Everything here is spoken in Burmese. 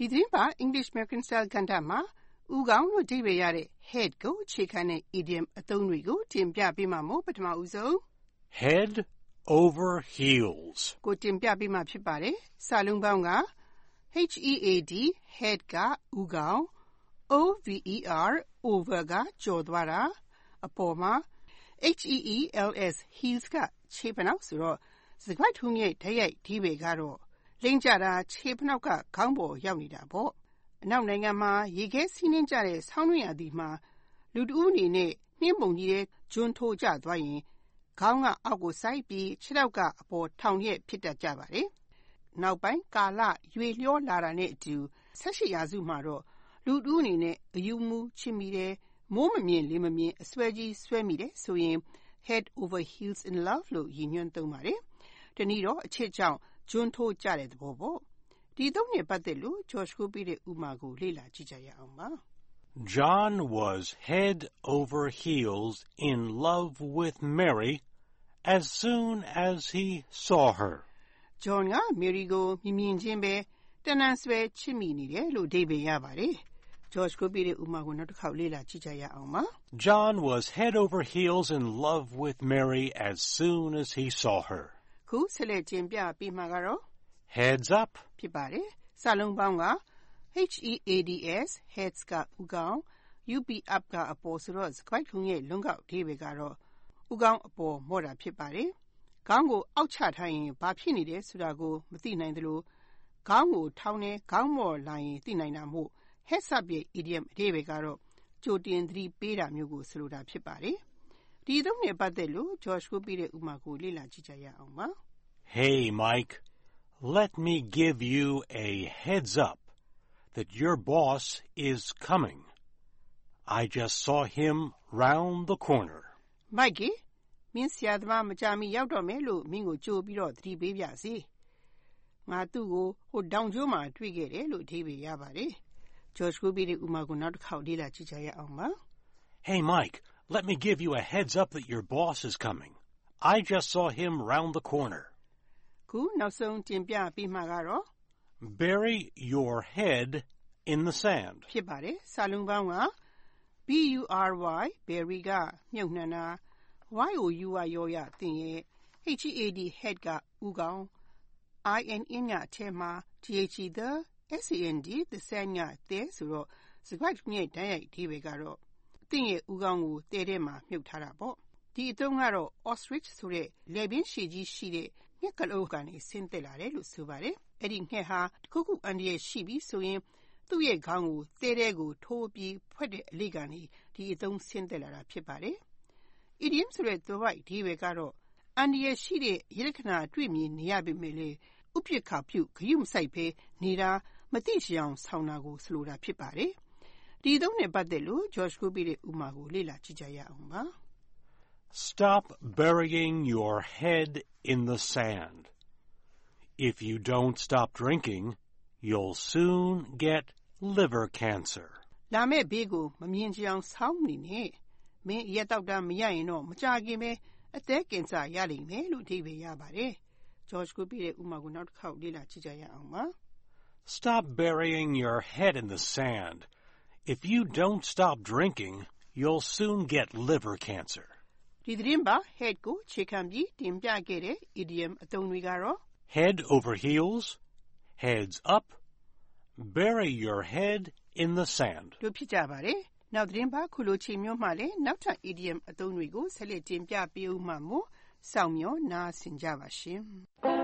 ဒီသတင်းပါ English American Style ကဏ္ဍမှာဦးခေါင်းလို့အဓိပ္ပာယ်ရတဲ့ head ကိုအခြေခံတဲ့ idiom အသုံးတွေကိုတင်ပြပေးမှာမို့ပထမဦးဆုံး head over heels ကိုတင်ပြပေးမှာဖြစ်ပါတယ်။စာလုံးပေါင်းက HEAD head ကဦးခေါင်း OVER over ကကျော်သွားတာအပေါ်မှာ HEELS heels ကခြေဖနှောက်ဆိုတော့စကားထုံးရဲ့ဓာတ်ရိုက်အဓိပ္ပာယ်ကတော့လိမ့်ကြတာခြေဖနှောက်ကခေါင်းပေါ်ရောက်နေတာပေါ့။အနောက်နိုင်ငံမှာရေခဲစီးနှင်းကြတဲ့ဆောင်းတွင်းရာသီမှာလူတဦးအနေနဲ့နှင်းပုံကြီးတဲ့ဂျွန်းထိုးကျသွားရင်ခေါင်းကအောက်ကိုစိုက်ပြီးခြေထောက်ကအပေါ်ထောင်ရက်ဖြစ်တတ်ကြပါတယ်။နောက်ပိုင်းကာလရွေလျောလာတာနဲ့အတူ18ရာစုမှာတော့လူတဦးအနေနဲ့အယူမူချစ်မိတယ်မိုးမမြင်လေမမြင်အစွဲကြီးဆွဲမိတယ်ဆိုရင် head over heels in love လို့ရည်ညွှန်းသုံးပါတယ်။ဒီနည်းတော့အချစ်ကြောင့်ဂျွန်းထိုးကြတဲ့သဘောပေါ့။ဒီသုံးနဲ့ပတ်သက်လို့ George ကိုပေးတဲ့ဥပမာကိုလေ့လာကြည့်ကြရအောင်ပါ။ John was head over heels in love with Mary as soon as he saw her. John က Mary ကိုမြင်ချင်းပဲတဏှာဆွဲချစ်မိနေတယ်လို့အဓိပ္ပာယ်ရပါတယ်။ George ကိုပေးတဲ့ဥပမာကိုနောက်တစ်ခေါက်လေ့လာကြည့်ကြရအောင်ပါ။ John was head over heels in love with Mary as soon as he saw her. ခုဆက်လက်တင်ပြပေးမှာကတော့ heads up ဖြစ်ပါတယ်။စာလုံးပေါင်းက HEADS heads ကဦးခေါင်း UP up ကအပေါ်ဆိုတော့စကားထုံးရဲ့လုံးကောက်အဓိပ္ပာယ်ကတော့ဦးခေါင်းအပေါ်မော့တာဖြစ်ပါတယ်။ခေါင်းကိုအောက်ချထားရင်ဘာဖြစ်နေတယ်ဆိုတာကိုမသိနိုင်သလိုခေါင်းကိုထောင်းနေခေါင်းမော့လာရင်သိနိုင်တာမို့ heads up ရဲ့ idiom အဓိပ္ပာယ်ကတော့ကြိုတင်သတိပေးတာမျိုးကိုဆိုလိုတာဖြစ်ပါတယ်။ဒီသုံးနဲ့ပတ်သက်လို့ George ကိုပေးတဲ့ဥပမာကိုလေ့လာကြည့်ကြရအောင်ပါ။ Hey Mike, let me give you a heads up that your boss is coming. I just saw him round the corner. Mike, မင်းဆရာသမားမကြာမီရောက်တော့မယ်လို့မင်းကိုကြိုပြီးတော့သတိပေးပြစီ။ငါသူ့ကိုဟိုတောင်ကျိုးမှာတွေ့ခဲ့တယ်လို့အဓိပ္ပာယ်ရပါတယ်။ George ကိုပေးတဲ့ဥပမာကိုနောက်တစ်ခေါက်လေ့လာကြည့်ကြရအောင်ပါ။ Hey Mike, let me give you a heads up that your boss is coming. I just saw him round the corner. ခုနောက်ဆုံးတင်ပြပေးမှာကတော့ bury your head in the sand ဖြစ်ပါတယ်။စာလုံးပေါင်းက BURY bury ကမြုပ်နှံတာ YOU ကရောရတင်ရဲ့ HEAD head ကဦးခေါင်း INN ကအထဲမှာ THE the SAND the sand ကတဲဆိုတော့စကားထုံးရဲ့ဓာတ်ရိုက်အဓိပ္ပာယ်ကတော့တင့်ရဲ့ဦးခေါင်းကိုတဲထဲမှာမြုပ်ထားတာပေါ့။ဒီအသုံးကတော့ ostrich ဆိုတဲ့လည်ပင်းရှည်ကြီးရှိတဲ့ငှက်ကလေးကနေဆင်းသက်လာတယ်လို့ဆိုပါတယ်။အဲ့ဒီငှက်ဟာတခုခုအန္တရာယ်ရှိပြီဆိုရင်သူ့ရဲ့ခေါင်းကိုတဲတဲကိုထိုးပြီးဖွက်တဲ့အလေးကနေဒီအသုံးဆင်းသက်လာတာဖြစ်ပါတယ်။ idiom ဆိုတဲ့သွယ်ဝိုက်အဓိပ္ပာယ်ကတော့အန္တရာယ်ရှိတဲ့ရလက္ခဏာတွေ့မြင်နေရပေမဲ့လေဥပက္ခပြုဂရုမစိုက်ဘဲနေတာမသိချင်အောင်ဆောင်တာကိုဆိုလိုတာဖြစ်ပါတယ်။ဒီသုံးနဲ့ပတ်သက်လို့ George ကိုပေးတဲ့ဥပမာကိုလေ့လာကြည့်ကြရအောင်ပါ။ Stop burying your head in the sand. If you don't stop drinking, you'll soon get liver cancer. လာမယ့်ဘေးကိုမမြင်ကြအောင်ဆောင်းနေနဲ့မင်းရက်တော့တာမရရင်တော့မကြခင်ပဲအသက်ကင်ဆာရလိမ့်မယ်လို့အဓိပ္ပာယ်ရပါတယ်။ George ကိုပေးတဲ့ဥပမာကိုနောက်တစ်ခေါက်လေ့လာကြည့်ကြရအောင်ပါ။ Stop burying your head in the sand. If you don't stop drinking, you'll soon get liver cancer. ဒီသတင်းပါ head ကိုခြေခံပြီးတင်ပြခဲ့တဲ့ idiom အသုံးတွေကတော့ head over heels, heads up, bury your head in the sand တို့ဖြစ်ကြပါတယ်။နောက်သတင်းပါခုလိုချိန်မျိုးမှလည်းနောက်ထပ် idiom အသုံးတွေကိုဆက်လက်တင်ပြပေးဦးမှာမို့စောင့်မျှော်နားဆင်ကြပါရှင်။